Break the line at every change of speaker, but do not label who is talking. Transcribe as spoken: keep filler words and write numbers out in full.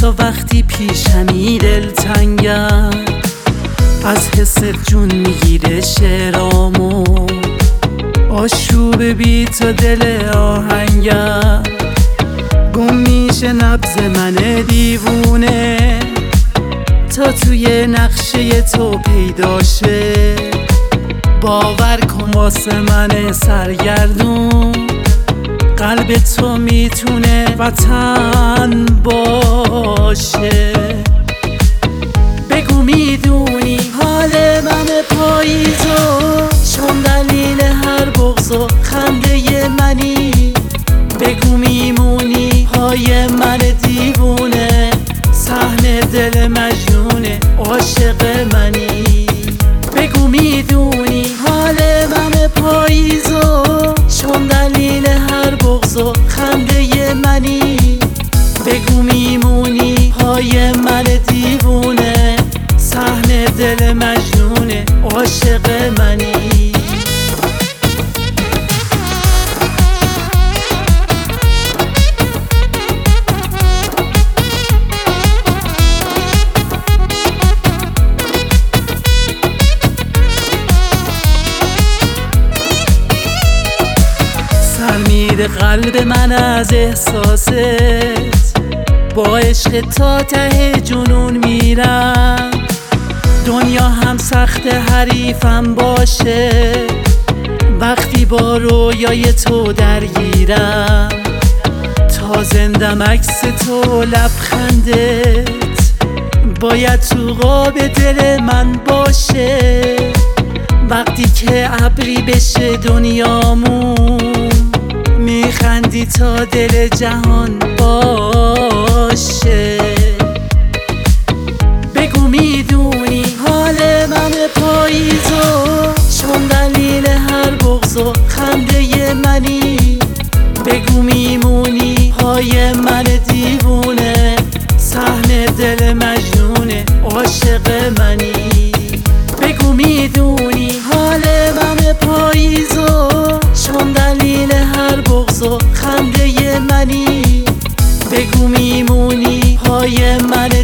حتی وقتی پیشمی دلتنگم، از حست جون میگیره شعرامو، آشوب بی تو دل آهنگم، گم میشه نبض من دیوونه تا توی نقشه تو پیدا شه. باور کن واسه من سرگردون، قلب تو میتونه وطن باشه. بگو میدونی حال من پاییزو، چون دلیل هر بغض و خنده منی. بگو میمونی پای من دیوونه، صحنه دل مجنونه عاشق منی. بگو میدونی حال من پاییزو، چون دلیل هر بغض و خنده منی. بگو میمونی پای من دیوونه، صحنه دل مجنونه عاشق منی. میره قلب من از احساست، با عشق تا ته جنون میرم. دنیا هم سخت حریفم باشه، وقتی با رویای تو درگیرم. تا زندم عکس تو لبخندت باید تو قاب دل من باشه. وقتی که ابری بشه دنیامون، میخندی تا دل جهان باشه. بگو میدونی حال من پاییزو، چون دلیل هر بغض و خنده منی. بگو میمونی پای من دیوونه، صحنه دل مجنونه عاشق منی. بگو میدونی حال من پاییزو، چون دلیل هر بغض و خنده منی. بگو میمونی پای من